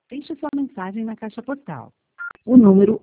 Deixe sua mensagem na caixa postal. O número